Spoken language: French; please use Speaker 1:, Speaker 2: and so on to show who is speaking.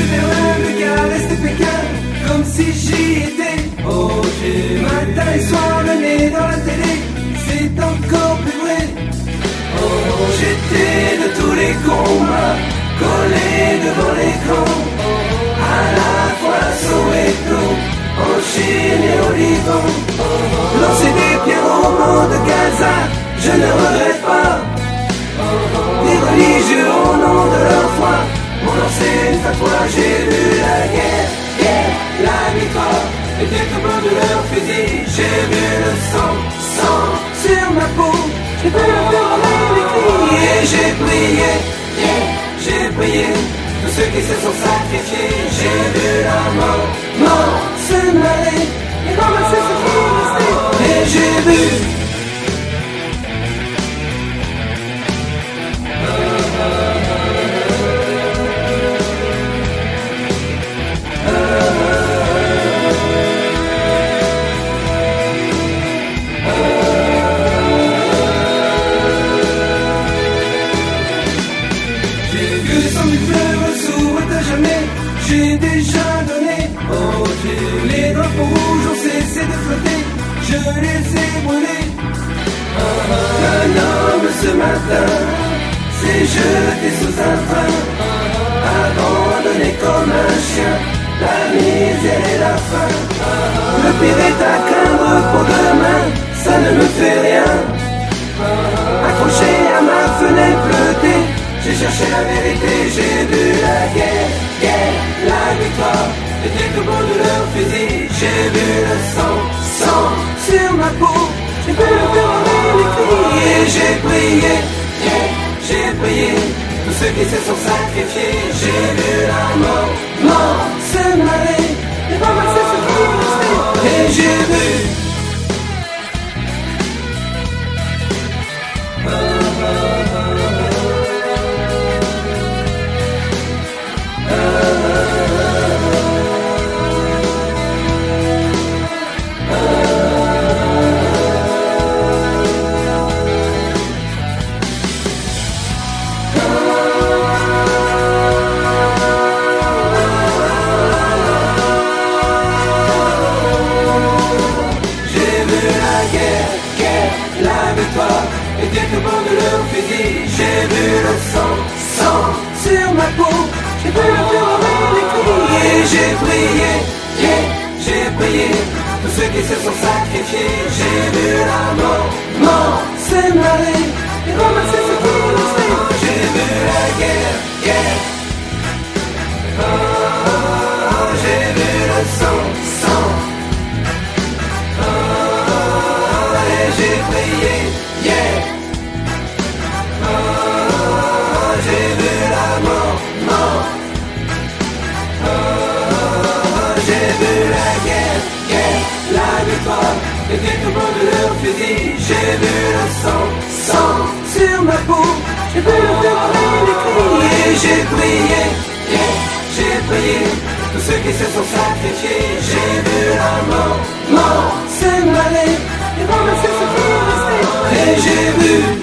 Speaker 1: vers le caresse de Pékin, comme si j'y étais. Oh, j'ai matin et soir le nez dans la télé, c'est encore plus vrai. Oh, j'étais de tous les combats, collé devant l'écran, à la fois à Soweto, en Chine et au Liban. Lancer des pierres au mont de Gaza, je ne regrette pas. Des religieux au nom de leur foi m'ont lancé une fatwa. J'ai vu la guerre, la victoire, et quelques blocs de leur fusil. J'ai vu le sang sur ma peau, j'ai vu le feu avec les cris. Et j'ai prié, tous ceux qui se sont sacrifiés. J'ai vu la mort se mêler et ramasser ce qui restait. Et j'ai vu j'ai déjà donné. Oh, les drapeaux rouges ont cessé de flotter, je les ai brûlés. Un homme ce matin s'est jeté sous un train, abandonné comme un chien, la misère et la faim. Le pire est à craindre pour demain, ça ne me fait rien. Accroché à ma fenêtre bleutée, j'ai cherché la vérité, j'ai vu la guerre, la victoire, et quelques mots de leur fusil. J'ai vu le sang sur ma peau, j'ai vu le feu avec les cris. Et j'ai prié, tous ceux qui se sont sacrifiés. J'ai vu la mort se mêler et ramasser ce qui restait. Et j'ai vu et quelques mots de leur fusil. J'ai vu le sang sur ma peau, j'ai vu le feu avec les cris. Et j'ai prié, tous ceux qui se sont sacrifiés. J'ai vu la mort se mêler et ramasser ce qui restait. J'ai vu la guerre, oh, j'ai vu le sang, oh, et j'ai prié. J'ai vu la mort, j'ai vu la guerre, la victoire, et quelques mots de leur fusil. J'ai vu le sang sur ma peau, j'ai vu le feu avec les cris. Et j'ai prié, tous ceux qui se sont sacrifiés. J'ai vu la mort se mêler et ramasser ce qui restait. Et j'ai vu